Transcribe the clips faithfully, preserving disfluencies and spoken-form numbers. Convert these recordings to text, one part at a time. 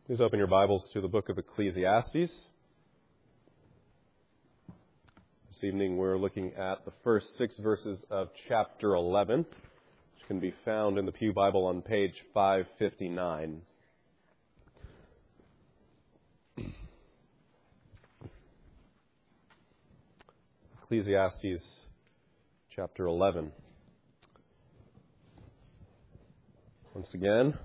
Please open your Bibles to the book of Ecclesiastes. This evening we're looking at the first six verses of chapter eleven, which can be found in the Pew Bible on page five fifty-nine. Ecclesiastes chapter eleven. Once again,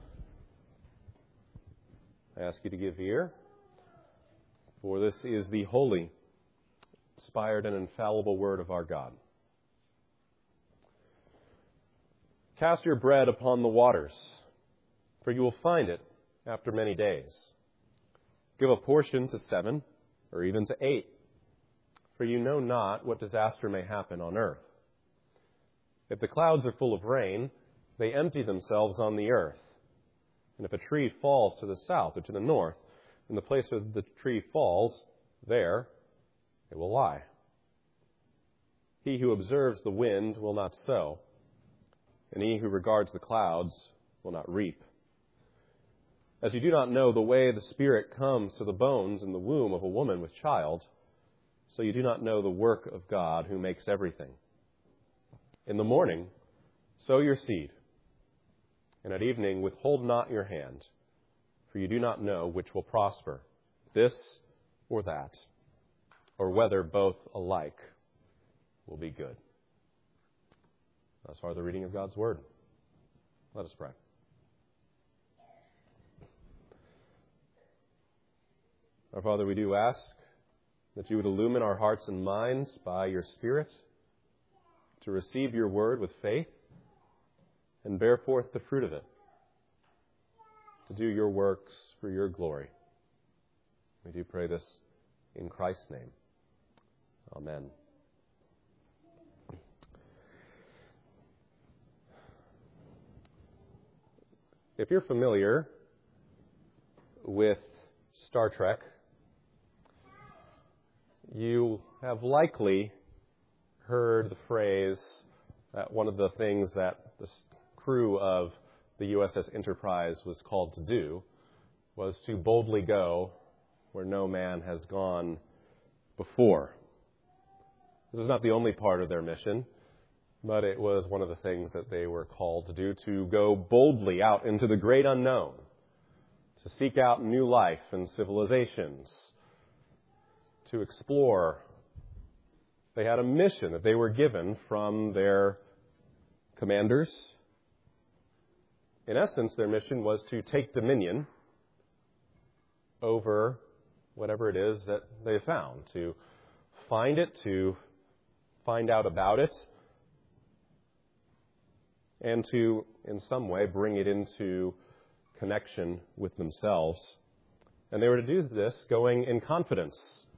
I ask you to give ear, for this is the holy, inspired, and infallible word of our God. Cast your bread upon the waters, for you will find it after many days. Give a portion to seven, or even to eight, for you know not what disaster may happen on earth. If the clouds are full of rain, they empty themselves on the earth. And if a tree falls to the south or to the north, in the place where the tree falls, there it will lie. He who observes the wind will not sow, and he who regards the clouds will not reap. As you do not know the way the Spirit comes to the bones in the womb of a woman with child, so you do not know the work of God who makes everything. In the morning, sow your seed, and at evening withhold not your hand, for you do not know which will prosper, this or that, or whether both alike will be good. Thus far the reading of God's Word. Let us pray. Our Father, we do ask that you would illumine our hearts and minds by your Spirit to receive your Word with faith and bear forth the fruit of it, to do your works for your glory. We do pray this in Christ's name. Amen. If you're familiar with Star Trek, you have likely heard the phrase that one of the things that the crew of the U S S Enterprise was called to do was to boldly go where no man has gone before. This is not the only part of their mission, but it was one of the things that they were called to do, to go boldly out into the great unknown, to seek out new life and civilizations, to explore. They had a mission that they were given from their commanders. In essence, their mission was to take dominion over whatever it is that they found, to find it, to find out about it, and to, in some way, bring it into connection with themselves. And they were to do this going in confidence,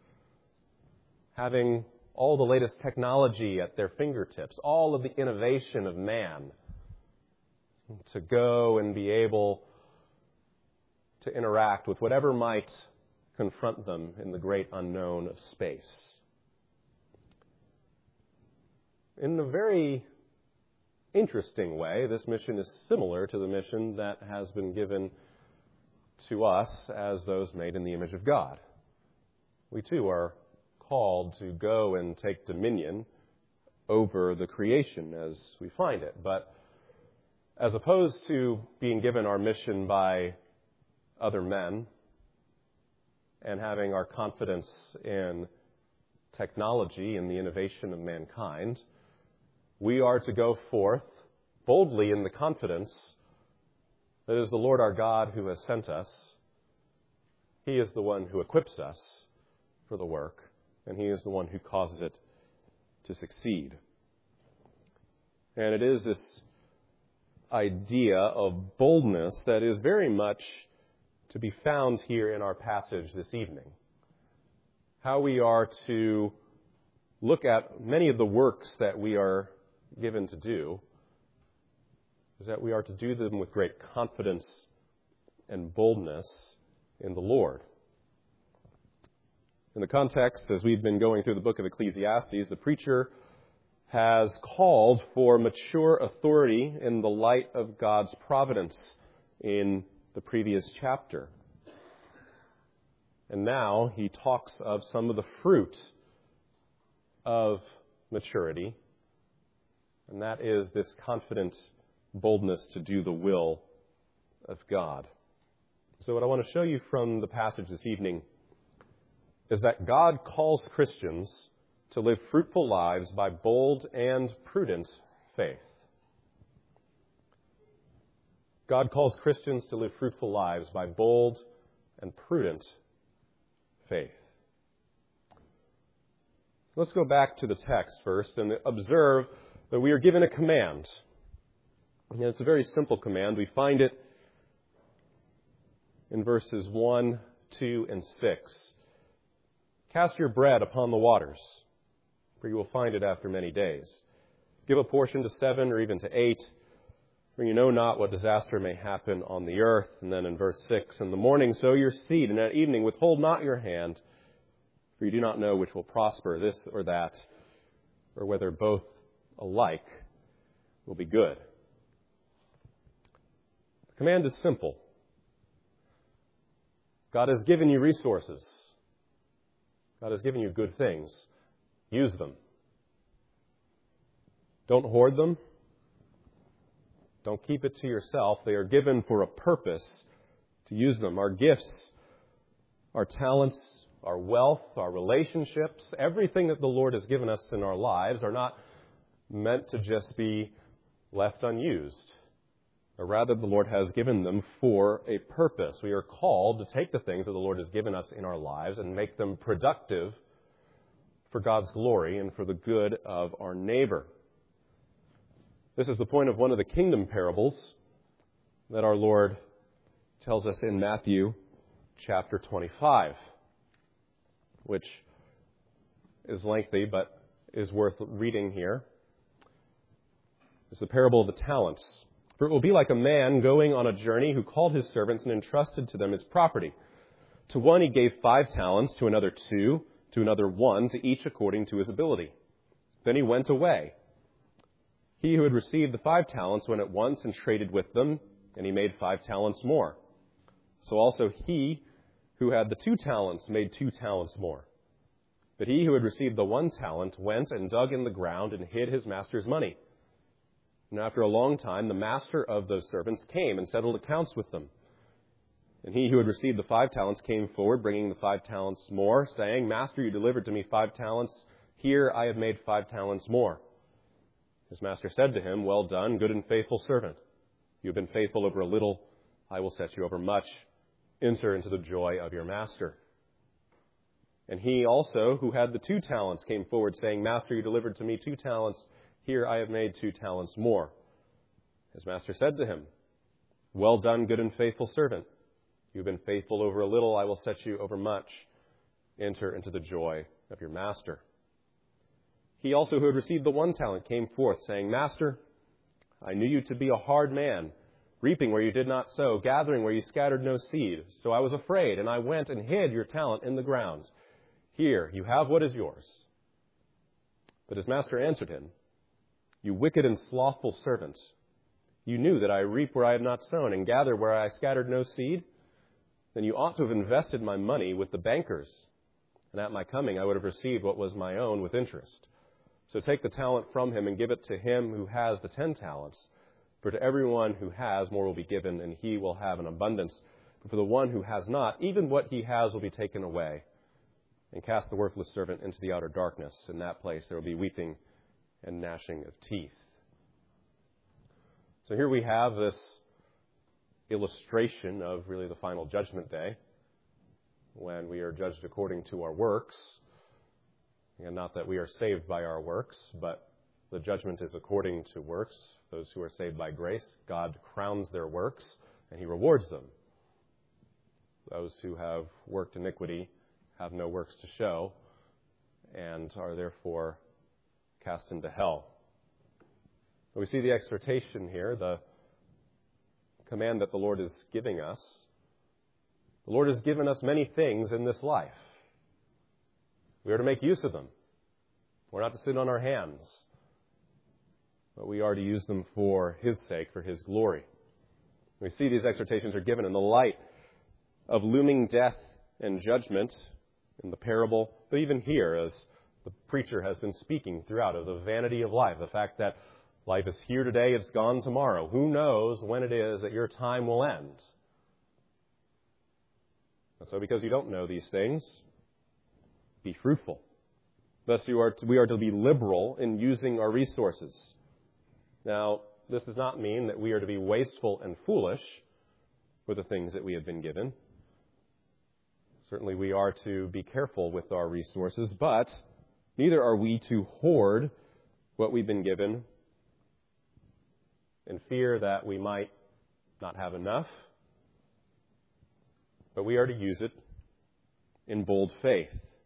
having all the latest technology at their fingertips, all of the innovation of man, to go and be able to interact with whatever might confront them in the great unknown of space. In a very interesting way, this mission is similar to the mission that has been given to us as those made in the image of God. We too are called to go and take dominion over the creation as we find it. But as opposed to being given our mission by other men and having our confidence in technology and the innovation of mankind, we are to go forth boldly in the confidence that it is the Lord our God who has sent us. He is the one who equips us for the work, and He is the one who causes it to succeed. And it is this idea of boldness that is very much to be found here in our passage this evening. How we are to look at many of the works that we are given to do is that we are to do them with great confidence and boldness in the Lord. In the context, as we've been going through the book of Ecclesiastes, the preacher has called for mature authority in the light of God's providence in the previous chapter. And now he talks of some of the fruit of maturity, and that is this confident boldness to do the will of God. So what I want to show you from the passage this evening is that God calls Christians to live fruitful lives by bold and prudent faith. God calls Christians to live fruitful lives by bold and prudent faith. Let's go back to the text first and observe that we are given a command. And it's a very simple command. We find it in verses one, two, and six. Cast your bread upon the waters, for you will find it after many days. Give a portion to seven or even to eight, for you know not what disaster may happen on the earth. And then in verse six, in the morning sow your seed, and at evening withhold not your hand, for you do not know which will prosper, this or that, or whether both alike will be good. The command is simple. God has given you resources. God has given you good things. Use them. Don't hoard them. Don't keep it to yourself. They are given for a purpose to use them. Our gifts, our talents, our wealth, our relationships, everything that the Lord has given us in our lives are not meant to just be left unused. Or rather, the Lord has given them for a purpose. We are called to take the things that the Lord has given us in our lives and make them productive for God's glory and for the good of our neighbor. This is the point of one of the kingdom parables that our Lord tells us in Matthew chapter twenty-five, which is lengthy but is worth reading here. It's the parable of the talents. For it will be like a man going on a journey who called his servants and entrusted to them his property. To one he gave five talents, to another two, to another one, to each according to his ability. Then he went away. He who had received the five talents went at once and traded with them, and he made five talents more. So also he who had the two talents made two talents more. But he who had received the one talent went and dug in the ground and hid his master's money. And after a long time, the master of those servants came and settled accounts with them. And he who had received the five talents came forward, bringing the five talents more, saying, Master, you delivered to me five talents. Here I have made five talents more. His master said to him, Well done, good and faithful servant. You have been faithful over a little. I will set you over much. Enter into the joy of your master. And he also, who had the two talents, came forward, saying, Master, you delivered to me two talents. Here I have made two talents more. His master said to him, Well done, good and faithful servant. You have been faithful over a little. I will set you over much. Enter into the joy of your master. He also, who had received the one talent, came forth, saying, Master, I knew you to be a hard man, reaping where you did not sow, gathering where you scattered no seed. So I was afraid, and I went and hid your talent in the ground. Here, you have what is yours. But his master answered him, You wicked and slothful servant, you knew that I reap where I have not sown and gather where I scattered no seed? Then you ought to have invested my money with the bankers, and at my coming I would have received what was my own with interest. So take the talent from him and give it to him who has the ten talents. For to everyone who has, more will be given, and he will have an abundance. But for the one who has not, even what he has will be taken away. And cast the worthless servant into the outer darkness. In that place there will be weeping and gnashing of teeth. So here we have this illustration of really the final judgment day, when we are judged according to our works. And not that we are saved by our works, but the judgment is according to works. Those who are saved by grace, God crowns their works, and he rewards them. Those who have worked iniquity have no works to show, and are therefore cast into hell. We see the exhortation here, the command that the Lord is giving us. The Lord has given us many things in this life. We are to make use of them. We're not to sit on our hands, but we are to use them for his sake, for his glory. We see these exhortations are given in the light of looming death and judgment in the parable, but even here, as the preacher has been speaking throughout, of the vanity of life, the fact that life is here today, it's gone tomorrow. Who knows when it is that your time will end? And so because you don't know these things, be fruitful. Thus you are to, we are to be liberal in using our resources. Now, this does not mean that we are to be wasteful and foolish with the things that we have been given. Certainly we are to be careful with our resources, but neither are we to hoard what we've been given in fear that we might not have enough, but we are to use it in bold faith.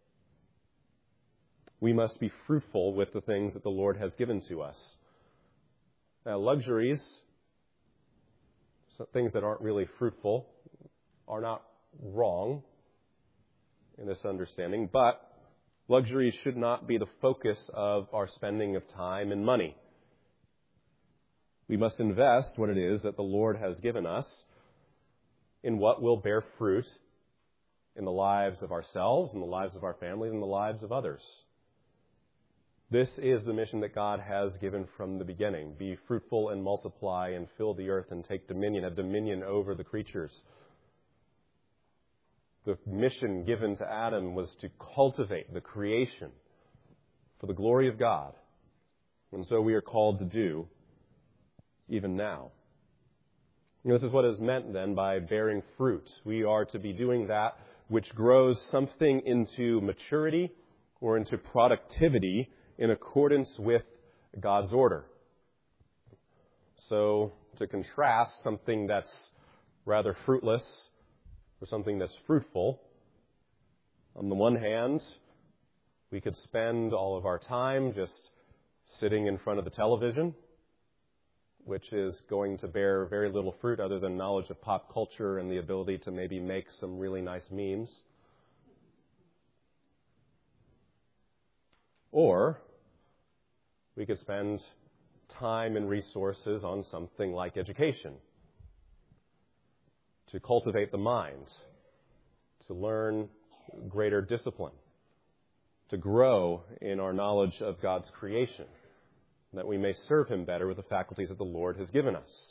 We must be fruitful with the things that the Lord has given to us. Now, luxuries, things that aren't really fruitful, are not wrong in this understanding, but luxuries should not be the focus of our spending of time and money. We must invest what it is that the Lord has given us in what will bear fruit in the lives of ourselves, in the lives of our families, in the lives of others. This is the mission that God has given from the beginning. Be fruitful and multiply and fill the earth and take dominion, have dominion over the creatures. The mission given to Adam was to cultivate the creation for the glory of God. And so we are called to do even now. And this is what is meant then by bearing fruit. We are to be doing that which grows something into maturity or into productivity in accordance with God's order. So to contrast something that's rather fruitless or something that's fruitful, on the one hand, we could spend all of our time just sitting in front of the television, which is going to bear very little fruit other than knowledge of pop culture and the ability to maybe make some really nice memes. Or we could spend time and resources on something like education, to cultivate the mind, to learn greater discipline, to grow in our knowledge of God's creation, that we may serve Him better with the faculties that the Lord has given us.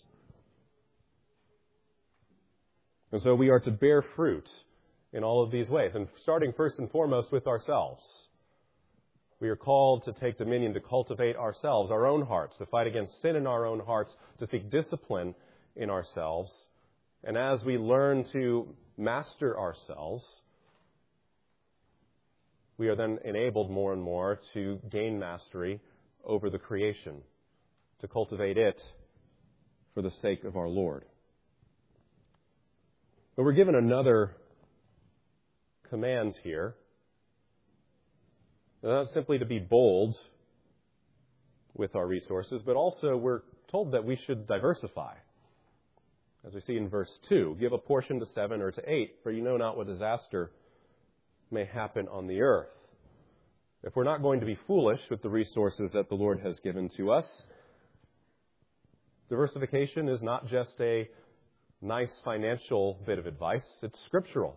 And so we are to bear fruit in all of these ways, and starting first and foremost with ourselves. We are called to take dominion, to cultivate ourselves, our own hearts, to fight against sin in our own hearts, to seek discipline in ourselves. And as we learn to master ourselves, we are then enabled more and more to gain mastery over the creation, to cultivate it for the sake of our Lord. But we're given another command here. Not simply to be bold with our resources, but also we're told that we should diversify. As we see in verse two, give a portion to seven or to eight, for you know not what disaster may happen on the earth. If we're not going to be foolish with the resources that the Lord has given to us, diversification is not just a nice financial bit of advice, it's scriptural.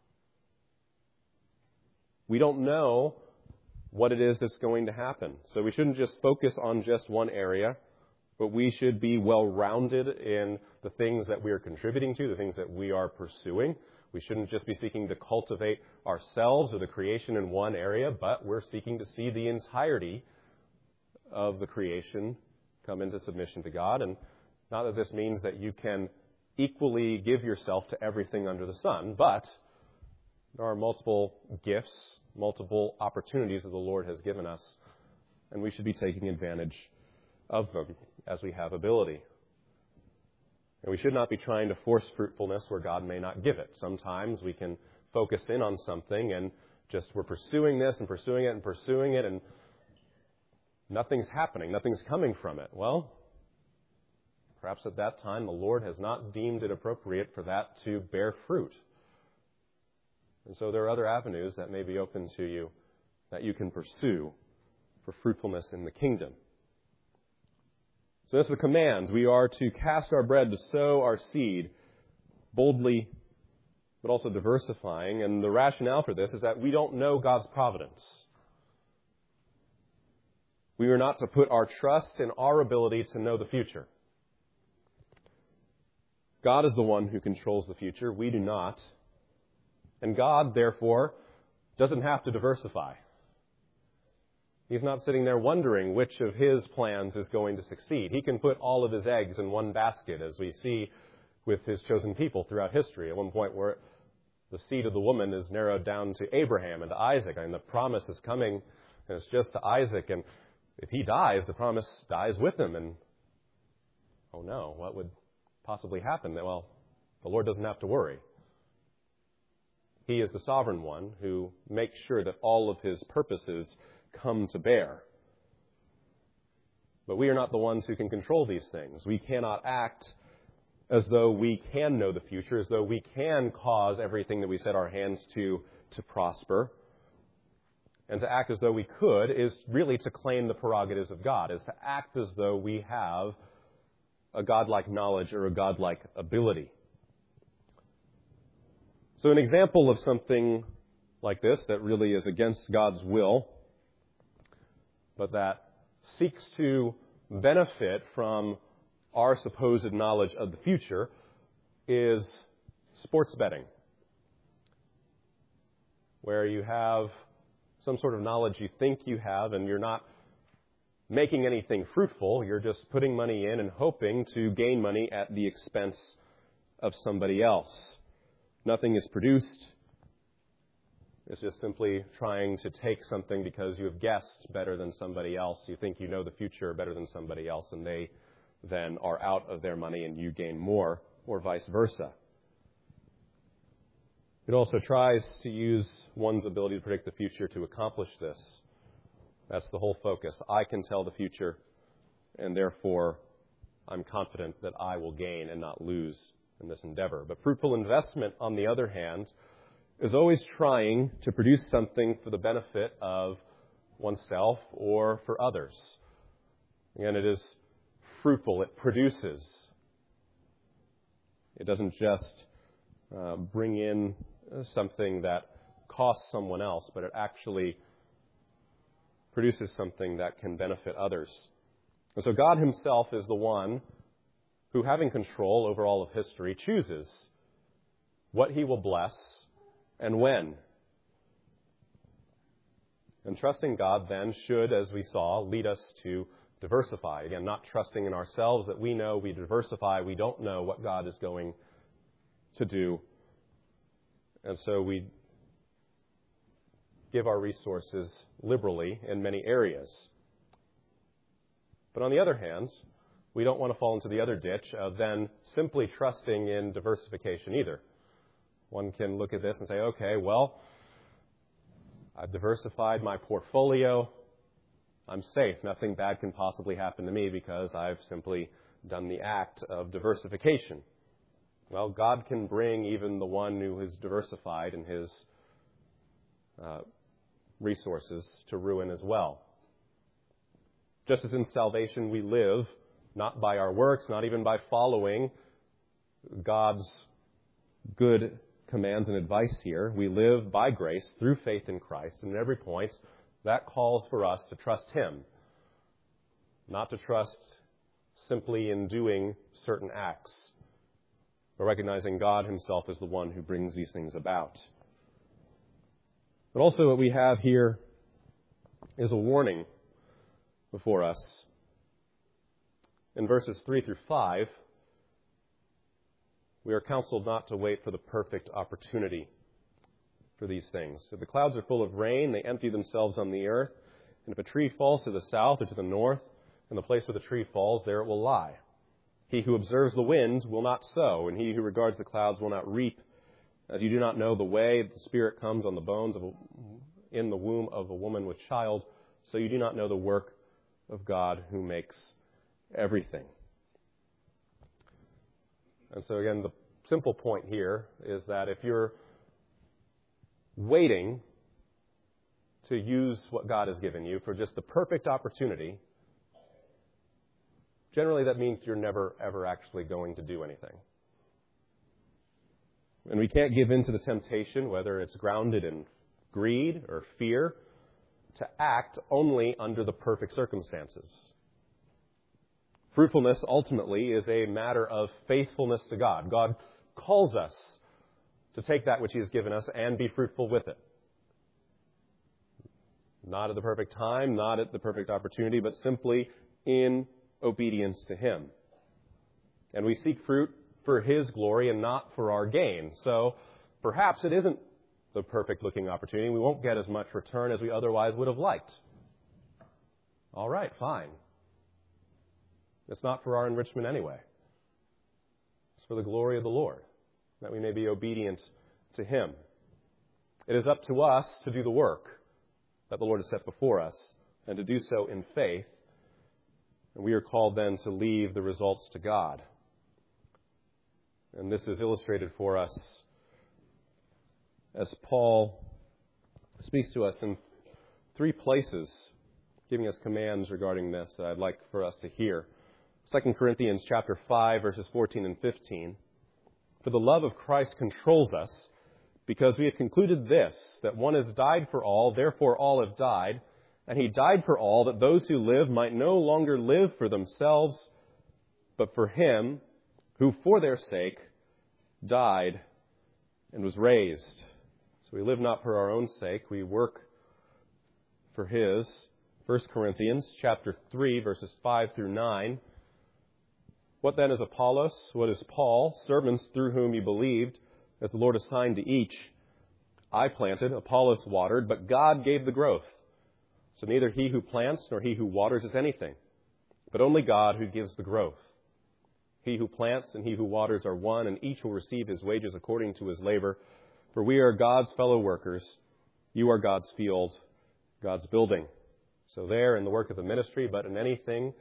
We don't know what it is that's going to happen. So we shouldn't just focus on just one area, but we should be well-rounded in the things that we are contributing to, the things that we are pursuing. We shouldn't just be seeking to cultivate ourselves or the creation in one area, but we're seeking to see the entirety of the creation come into submission to God. And not that this means that you can equally give yourself to everything under the sun, but there are multiple gifts, multiple opportunities that the Lord has given us, and we should be taking advantage of them as we have ability. And we should not be trying to force fruitfulness where God may not give it. Sometimes we can focus in on something and just we're pursuing this and pursuing it and pursuing it, and nothing's happening, nothing's coming from it. Well, perhaps at that time the Lord has not deemed it appropriate for that to bear fruit. And so there are other avenues that may be open to you that you can pursue for fruitfulness in the kingdom. So that's the command. We are to cast our bread, to sow our seed boldly but also diversifying. And the rationale for this is that we don't know God's providence. We are not to put our trust in our ability to know the future. God is the one who controls the future. We do not. And God, therefore, doesn't have to diversify. He's not sitting there wondering which of his plans is going to succeed. He can put all of his eggs in one basket, as we see with his chosen people throughout history. At one point where the seed of the woman is narrowed down to Abraham and to Isaac, and the promise is coming, and it's just to Isaac. And if he dies, the promise dies with him. And, oh no, what would possibly happen? Well, the Lord doesn't have to worry. He is the sovereign one who makes sure that all of his purposes come to bear. But we are not the ones who can control these things. We cannot act as though we can know the future, as though we can cause everything that we set our hands to to prosper. And to act as though we could is really to claim the prerogatives of God, is to act as though we have a godlike knowledge or a godlike ability. So an example of something like this that really is against God's will, but that seeks to benefit from our supposed knowledge of the future, is sports betting, where you have some sort of knowledge you think you have, and you're not making anything fruitful. You're just putting money in and hoping to gain money at the expense of somebody else. Nothing is produced. It's just simply trying to take something because you have guessed better than somebody else. You think you know the future better than somebody else, and they then are out of their money and you gain more, or vice versa. It also tries to use one's ability to predict the future to accomplish this. That's the whole focus. I can tell the future, and therefore I'm confident that I will gain and not lose in this endeavor. But fruitful investment, on the other hand, is always trying to produce something for the benefit of oneself or for others. Again, it is fruitful. It produces. It doesn't just uh, bring in something that costs someone else, but it actually produces something that can benefit others. And so God himself is the one who, having control over all of history, chooses what he will bless and when. And trusting God then should, as we saw, lead us to diversify. Again, not trusting in ourselves that we know, we diversify, we don't know what God is going to do. And so we give our resources liberally in many areas. But on the other hand, we don't want to fall into the other ditch of then simply trusting in diversification either. One can look at this and say, okay, well, I've diversified my portfolio. I'm safe. Nothing bad can possibly happen to me because I've simply done the act of diversification. Well, God can bring even the one who is diversified in his uh, resources to ruin as well. Just as in salvation we live not by our works, not even by following God's good commands and advice here. We live by grace through faith in Christ. And at every point, that calls for us to trust him, not to trust simply in doing certain acts, but recognizing God himself is the one who brings these things about. But also what we have here is a warning before us. In verses three through five, we are counseled not to wait for the perfect opportunity for these things. If the clouds are full of rain, they empty themselves on the earth. And if a tree falls to the south or to the north, in the place where the tree falls, there it will lie. He who observes the wind will not sow, and he who regards the clouds will not reap. As you do not know the way the Spirit comes on the bones of a, in the womb of a woman with child, so you do not know the work of God who makes everything. And so again, the simple point here is that if you're waiting to use what God has given you for just the perfect opportunity, generally that means you're never, ever actually going to do anything. And we can't give in to the temptation, whether it's grounded in greed or fear, to act only under the perfect circumstances. Fruitfulness ultimately is a matter of faithfulness to God. God calls us to take that which He has given us and be fruitful with it. Not at the perfect time, not at the perfect opportunity, but simply in obedience to Him. And we seek fruit for His glory and not for our gain. So perhaps it isn't the perfect looking opportunity. We won't get as much return as we otherwise would have liked. All right, fine. It's not for our enrichment anyway. It's for the glory of the Lord, that we may be obedient to Him. It is up to us to do the work that the Lord has set before us, and to do so in faith. And we are called then to leave the results to God. And this is illustrated for us as Paul speaks to us in three places, giving us commands regarding this that I'd like for us to hear. Second Corinthians chapter five, verses fourteen and fifteen. For the love of Christ controls us, because we have concluded this, that one has died for all, therefore all have died. And He died for all, that those who live might no longer live for themselves, but for Him who for their sake died and was raised. So we live not for our own sake, we work for His. First Corinthians chapter three, verses five through nine. What then is Apollos? What is Paul? Servants through whom you believed, as the Lord assigned to each. I planted, Apollos watered, but God gave the growth. So neither he who plants nor he who waters is anything, but only God who gives the growth. He who plants and he who waters are one, and each will receive his wages according to his labor. For we are God's fellow workers. You are God's field, God's building. So there in the work of the ministry, but in anything,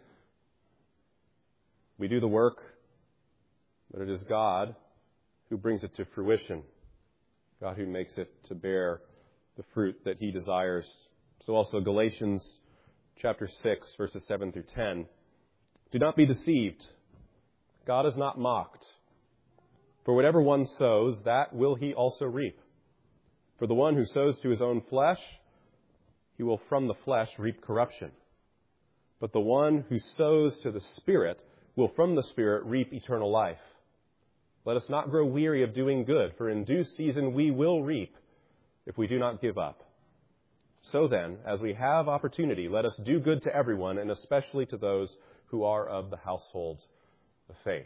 we do the work, but it is God who brings it to fruition. God who makes it to bear the fruit that He desires. So also Galatians chapter six, verses seven through ten. Do not be deceived. God is not mocked. For whatever one sows, that will he also reap. For the one who sows to his own flesh, he will from the flesh reap corruption. But the one who sows to the Spirit will from the Spirit reap eternal life. Let us not grow weary of doing good, for in due season we will reap if we do not give up. So then, as we have opportunity, let us do good to everyone, and especially to those who are of the household of faith.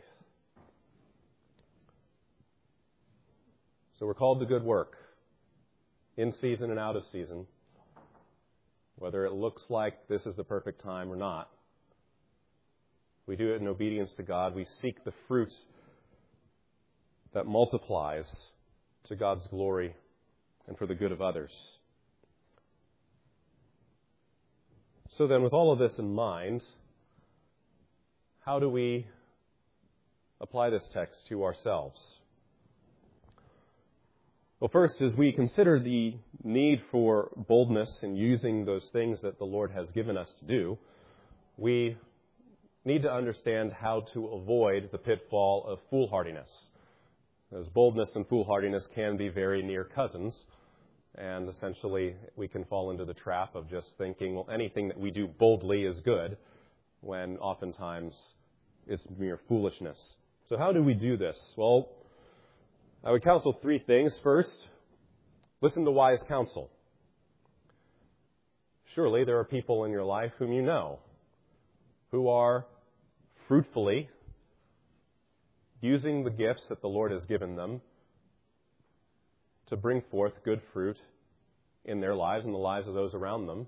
So we're called to good work, in season and out of season, whether it looks like this is the perfect time or not. We do it in obedience to God. We seek the fruit that multiplies to God's glory and for the good of others. So then, with all of this in mind, how do we apply this text to ourselves? Well, first, as we consider the need for boldness in using those things that the Lord has given us to do, we need to understand how to avoid the pitfall of foolhardiness. As boldness and foolhardiness can be very near cousins, and essentially we can fall into the trap of just thinking, well, anything that we do boldly is good, when oftentimes it's mere foolishness. So how do we do this? Well, I would counsel three things. First, listen to wise counsel. Surely there are people in your life whom you know, who are fruitfully using the gifts that the Lord has given them to bring forth good fruit in their lives and the lives of those around them.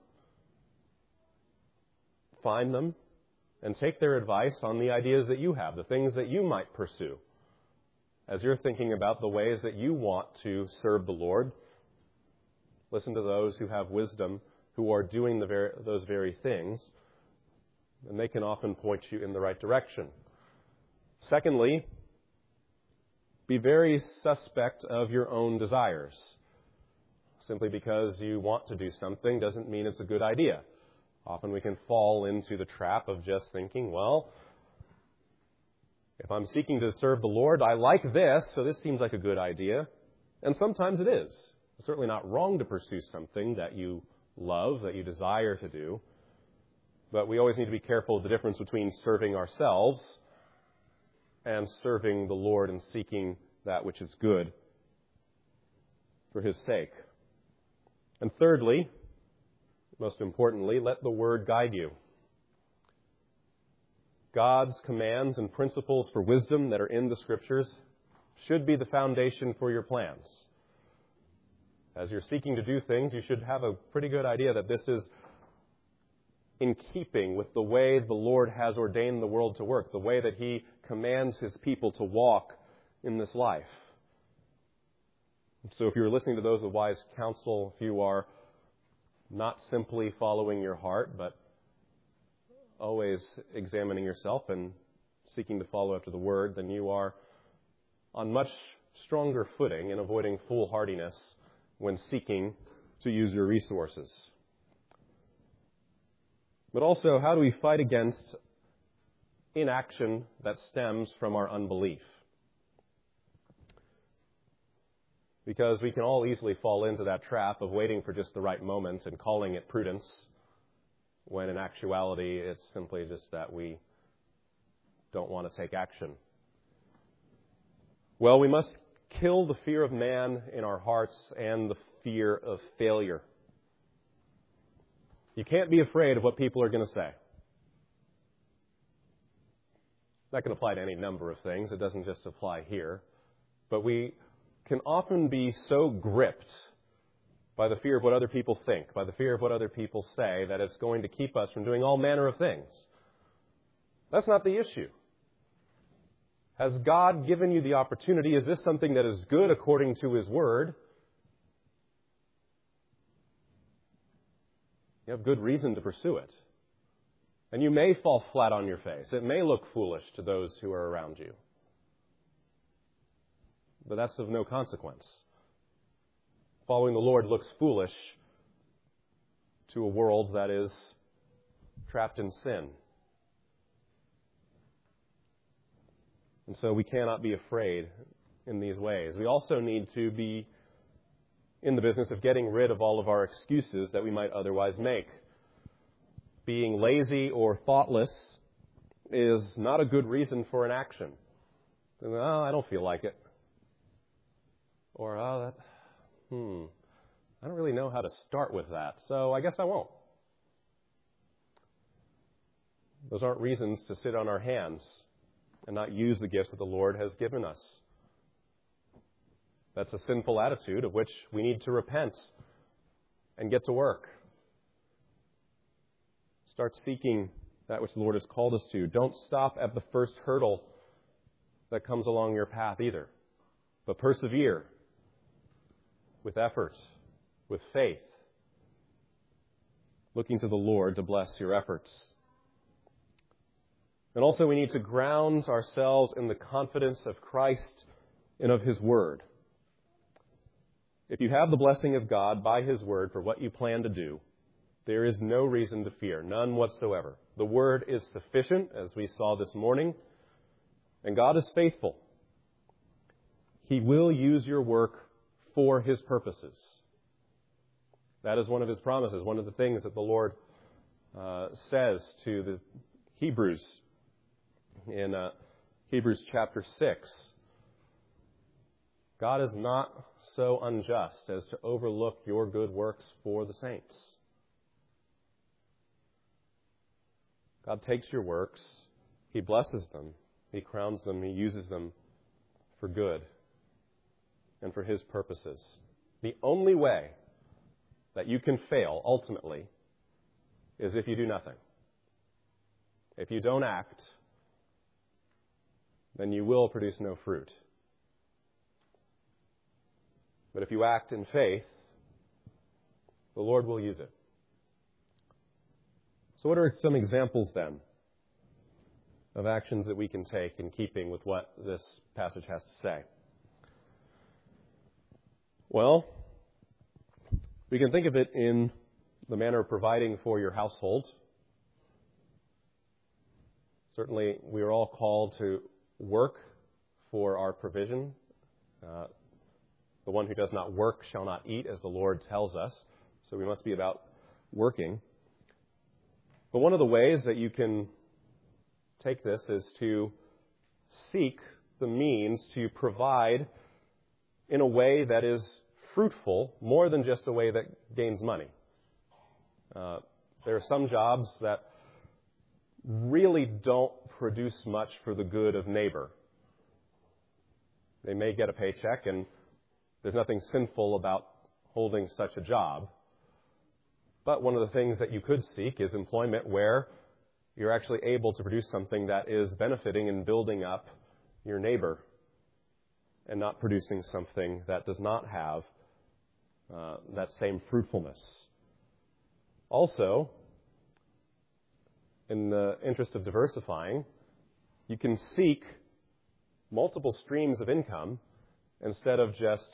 Find them and take their advice on the ideas that you have, the things that you might pursue. As you're thinking about the ways that you want to serve the Lord, listen to those who have wisdom, who are doing the very, those very things, and they can often point you in the right direction. Secondly, be very suspect of your own desires. Simply because you want to do something doesn't mean it's a good idea. Often we can fall into the trap of just thinking, well, If I'm seeking to serve the Lord, I like this, so this seems like a good idea. And sometimes it is. It's certainly not wrong to pursue something that you love, that you desire to do. But we always need to be careful of the difference between serving ourselves and serving the Lord and seeking that which is good for His sake. And thirdly, most importantly, let the Word guide you. God's commands and principles for wisdom that are in the Scriptures should be the foundation for your plans. As you're seeking to do things, you should have a pretty good idea that this is in keeping with the way the Lord has ordained the world to work, the way that He commands His people to walk in this life. So if you're listening to those with wise counsel, if you are not simply following your heart, but always examining yourself and seeking to follow after the Word, then you are on much stronger footing in avoiding foolhardiness when seeking to use your resources. But also, how do we fight against inaction that stems from our unbelief? Because we can all easily fall into that trap of waiting for just the right moment and calling it prudence, when in actuality it's simply just that we don't want to take action. Well, we must kill the fear of man in our hearts and the fear of failure. You can't be afraid of what people are going to say. That can apply to any number of things. It doesn't just apply here. But we can often be so gripped by the fear of what other people think, by the fear of what other people say, that it's going to keep us from doing all manner of things. That's not the issue. Has God given you the opportunity? Is this something that is good according to His Word? You have good reason to pursue it. And you may fall flat on your face. It may look foolish to those who are around you. But that's of no consequence. Following the Lord looks foolish to a world that is trapped in sin. And so we cannot be afraid in these ways. We also need to be in the business of getting rid of all of our excuses that we might otherwise make. Being lazy or thoughtless is not a good reason for an action. Oh, I don't feel like it. Or, oh, that, hmm, I don't really know how to start with that, so I guess I won't. Those aren't reasons to sit on our hands and not use the gifts that the Lord has given us. That's a sinful attitude of which we need to repent and get to work. Start seeking that which the Lord has called us to. Don't stop at the first hurdle that comes along your path either, but persevere with effort, with faith, looking to the Lord to bless your efforts. And also we need to ground ourselves in the confidence of Christ and of His Word. If you have the blessing of God by His Word for what you plan to do, there is no reason to fear, none whatsoever. The Word is sufficient, as we saw this morning, and God is faithful. He will use your work for His purposes. That is one of His promises, one of the things that the Lord uh, says to the Hebrews in uh, Hebrews chapter six. God is not so unjust as to overlook your good works for the saints. God takes your works, He blesses them, He crowns them, He uses them for good and for His purposes. The only way that you can fail, ultimately, is if you do nothing. If you don't act, then you will produce no fruit. But if you act in faith, the Lord will use it. So what are some examples, then, of actions that we can take in keeping with what this passage has to say? Well, we can think of it in the manner of providing for your household. Certainly, we are all called to work for our provision. Uh, the one who does not work shall not eat, as the Lord tells us. So we must be about working. But one of the ways that you can take this is to seek the means to provide in a way that is fruitful more than just a way that gains money. Uh, there are some jobs that really don't produce much for the good of neighbor. They may get a paycheck, and there's nothing sinful about holding such a job. But one of the things that you could seek is employment where you're actually able to produce something that is benefiting and building up your neighbor and not producing something that does not have uh, that same fruitfulness. Also, in the interest of diversifying, you can seek multiple streams of income instead of just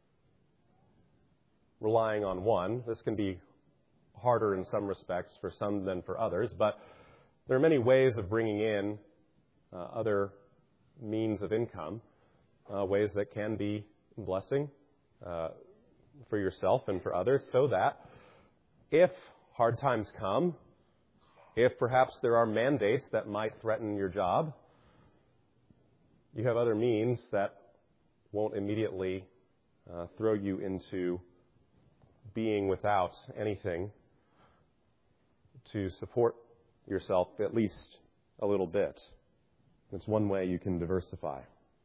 relying on one. This can be harder in some respects for some than for others, but there are many ways of bringing in uh, other means of income, uh, ways that can be a blessing uh, for yourself and for others, so that if hard times come, if perhaps there are mandates that might threaten your job, you have other means that won't immediately uh, throw you into being without anything to support yourself at least a little bit. It's one way you can diversify.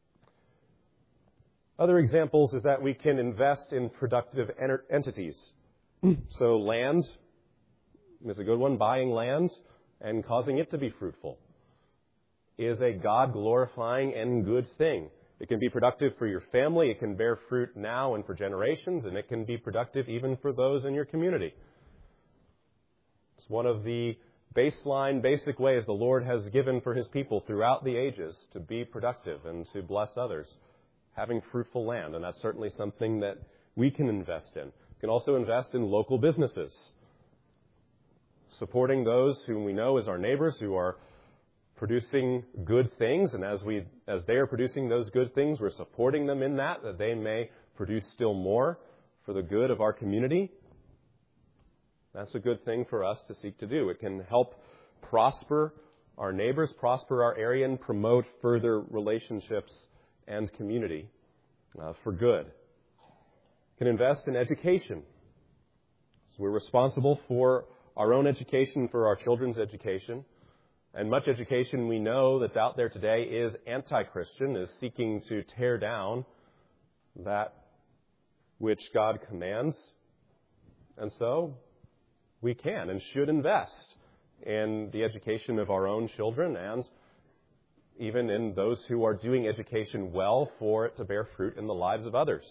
Other examples is that we can invest in productive enter- entities. So land is a good one. Buying land and causing it to be fruitful is a God-glorifying and good thing. It can be productive for your family. It can bear fruit now and for generations, and it can be productive even for those in your community. It's one of the baseline, basic ways the Lord has given for His people throughout the ages to be productive and to bless others, having fruitful land. And that's certainly something that we can invest in. We can also invest in local businesses, supporting those whom we know as our neighbors who are producing good things, and as we as they are producing those good things, we're supporting them in that, that they may produce still more for the good of our community. That's a good thing for us to seek to do. It can help prosper our neighbors, prosper our area, and promote further relationships and community uh, for good. It can invest in education. So we're responsible for our own education, for our children's education. And much education we know that's out there today is anti-Christian, is seeking to tear down that which God commands. And so we can and should invest in the education of our own children and even in those who are doing education well for it to bear fruit in the lives of others.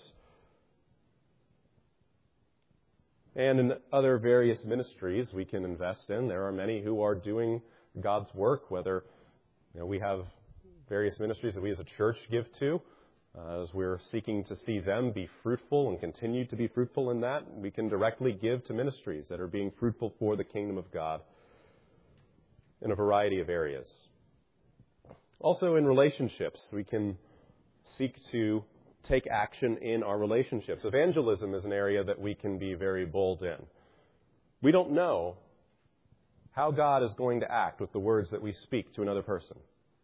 And in other various ministries we can invest in. There are many who are doing God's work, whether you know, we have various ministries that we as a church give to, uh, as we're seeking to see them be fruitful and continue to be fruitful in that, we can directly give to ministries that are being fruitful for the kingdom of God in a variety of areas. Also in relationships, we can seek to take action in our relationships. Evangelism is an area that we can be very bold in. We don't know how God is going to act with the words that we speak to another person.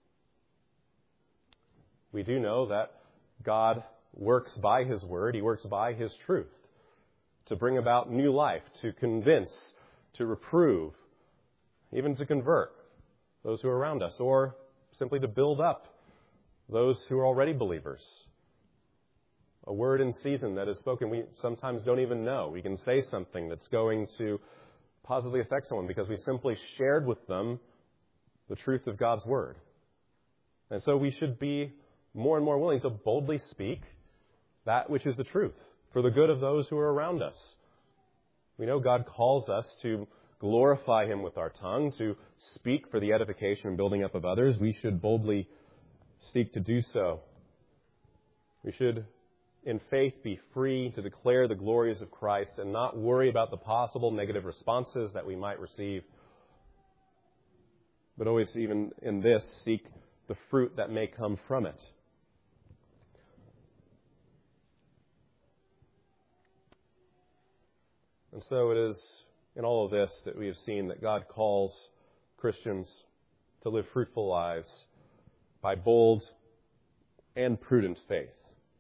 We do know that God works by His word, He works by His truth to bring about new life, to convince, to reprove, even to convert those who are around us, or simply to build up those who are already believers. A word in season that is spoken, we sometimes don't even know. We can say something that's going to positively affect someone because we simply shared with them the truth of God's word. And so we should be more and more willing to boldly speak that which is the truth for the good of those who are around us. We know God calls us to glorify Him with our tongue, to speak for the edification and building up of others. We should boldly seek to do so. We should in faith be free to declare the glories of Christ and not worry about the possible negative responses that we might receive, but always, even in this, seek the fruit that may come from it. And so it is in all of this that we have seen that God calls Christians to live fruitful lives by bold and prudent faith.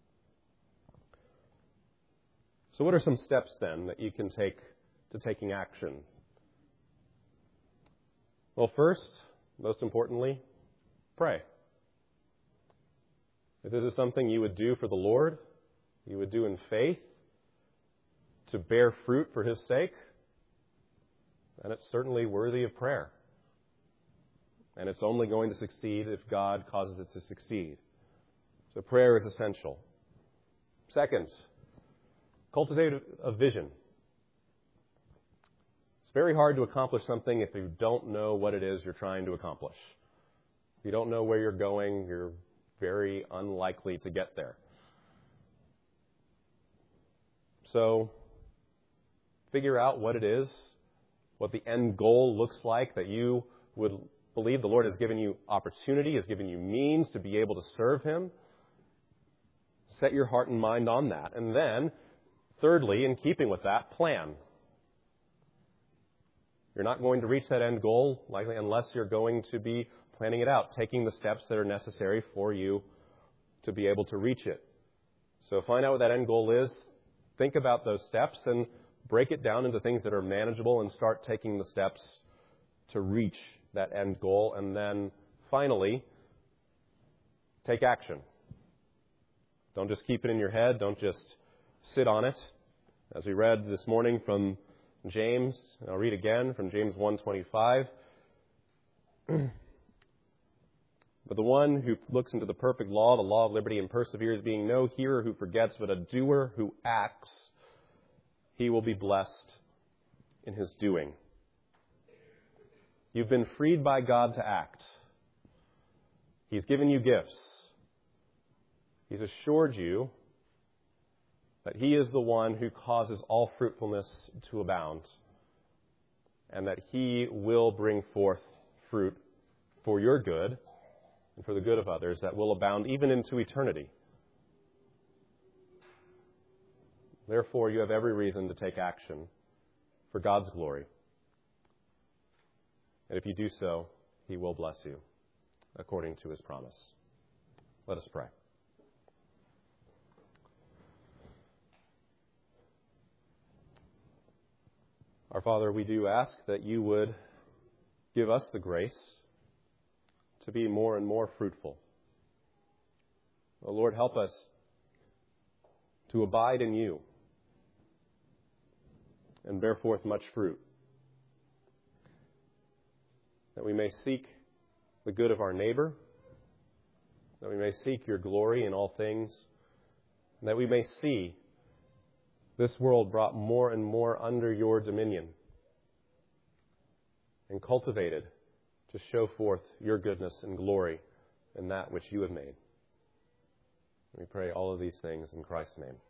So what are some steps then that you can take to taking action? Well, first, most importantly, pray. If this is something you would do for the Lord, you would do in faith, to bear fruit for His sake, then it's certainly worthy of prayer. And it's only going to succeed if God causes it to succeed. So prayer is essential. Second, cultivate a vision. It's very hard to accomplish something if you don't know what it is you're trying to accomplish. If you don't know where you're going, you're very unlikely to get there. So, figure out what it is, what the end goal looks like, that you would believe the Lord has given you opportunity, has given you means to be able to serve Him. Set your heart and mind on that. And then, thirdly, in keeping with that, plan. You're not going to reach that end goal, likely, unless you're going to be planning it out, taking the steps that are necessary for you to be able to reach it. So find out what that end goal is, think about those steps, and break it down into things that are manageable and start taking the steps to reach that end goal. And then, finally, take action. Don't just keep it in your head. Don't just sit on it. As we read this morning from James, and I'll read again from James one twenty-five. But the one who looks into the perfect law, the law of liberty, and perseveres, being no hearer who forgets, but a doer who acts, he will be blessed in his doing. You've been freed by God to act. He's given you gifts. He's assured you that He is the one who causes all fruitfulness to abound, and that He will bring forth fruit for your good and for the good of others that will abound even into eternity. Therefore, you have every reason to take action for God's glory. And if you do so, He will bless you according to His promise. Let us pray. Our Father, we do ask that You would give us the grace to be more and more fruitful. Oh, Lord, help us to abide in You and bear forth much fruit, that we may seek the good of our neighbor, that we may seek Your glory in all things, and that we may see this world brought more and more under Your dominion and cultivated to show forth Your goodness and glory in that which You have made. We pray all of these things in Christ's name.